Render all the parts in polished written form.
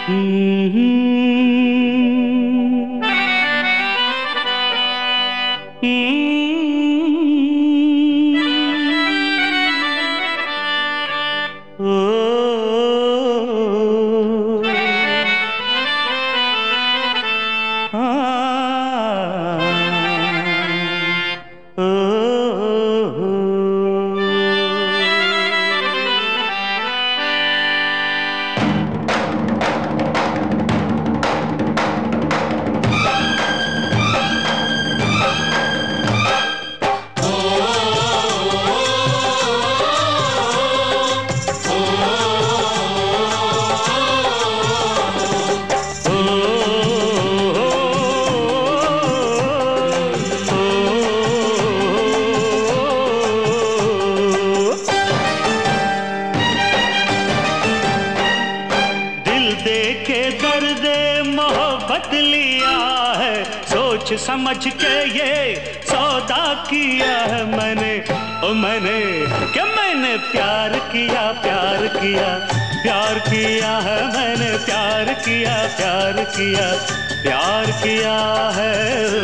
सोच समझ के ये सौदा किया है मैंने, ओ मैंने कि मैंने प्यार किया, प्यार किया, प्यार किया है मैंने, प्यार किया, प्यार किया, प्यार किया है।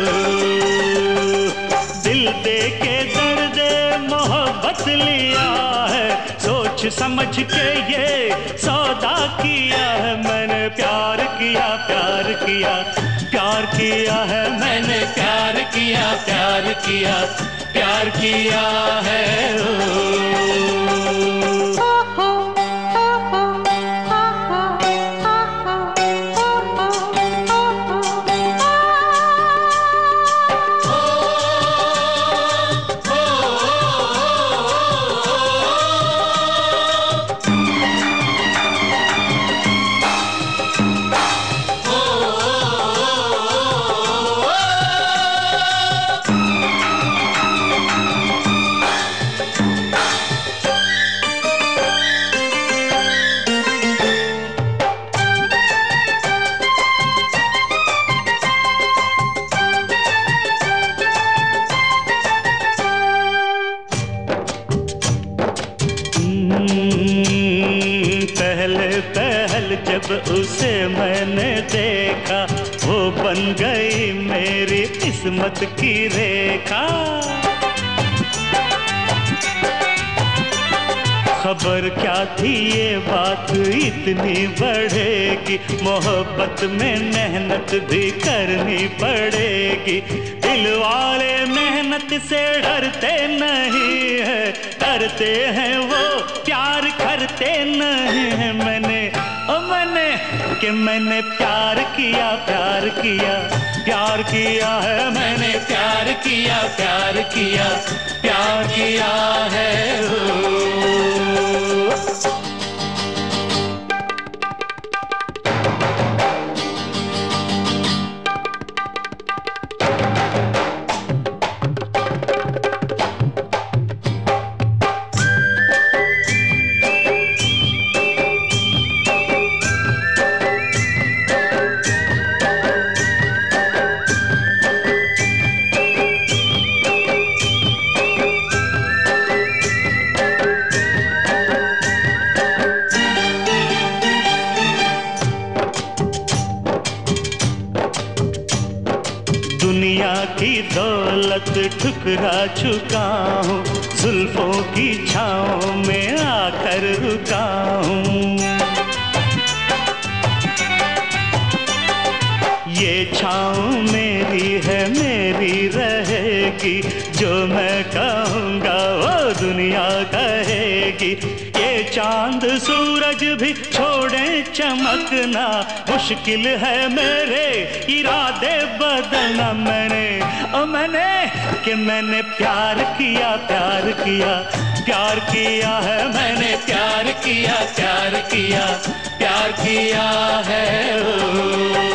दिल दे के दर्द मोहब्बत लिया है, सोच समझ के ये सौदा किया है मैंने, प्यार किया, प्यार किया, प्यार किया है मैंने, प्यार किया, प्यार किया, प्यार किया है। पहल जब उसे मैंने देखा, वो बन गई मेरी किस्मत की रेखा। खबर क्या थी ये बात इतनी बढ़ेगी, मोहब्बत में मेहनत भी करनी पड़ेगी। दिल वाले मेहनत से डरते नहीं है, डरते हैं वो प्यार करते नहीं है। मैंने कि मैंने प्यार किया, प्यार किया, प्यार किया है मैंने, प्यार किया, प्यार किया, प्यार किया है। दुनिया की दौलत ठुकरा चुका हूँ, जुल्फों की छाँव में आकर रुका हूँ। ये छाँव मेरी है, मेरी रहेगी, जो मैं कहूँगा वो दुनिया कहेगी। ये चांद सूरज भी छोड़े चमकना, मुश्किल है मेरे इरादे बदलना। मैंने कि मैंने प्यार किया, प्यार किया, प्यार किया है मैंने, प्यार किया, प्यार किया, प्यार किया है।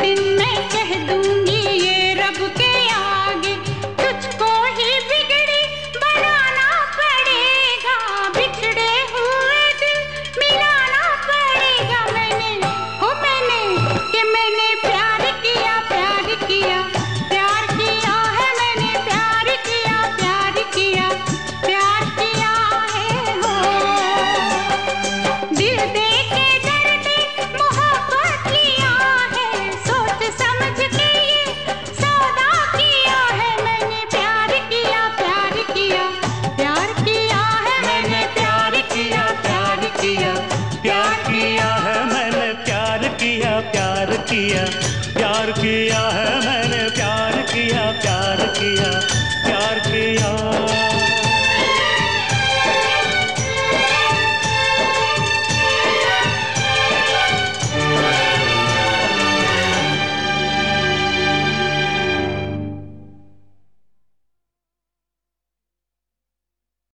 दिन मैं कह दूंगी ये रब के आगे, तुझको ही बिगड़ी बनाना पड़ेगा, बिछड़े हुए दिल मिलाना पड़ेगा। मैंने कि मैंने प्यार किया, प्यार किया, प्यार किया है मैंने, प्यार किया, प्यार किया, प्यार किया है हो। दिल दे के दर्द मोहब्बत किया है, सोच समझ के ये सौदा किया है मैंने, प्यार किया, प्यार किया, प्यार किया है मैंने, प्यार किया, प्यार किया, प्यार किया है मैंने, प्यार किया, प्यार किया, प्यार किया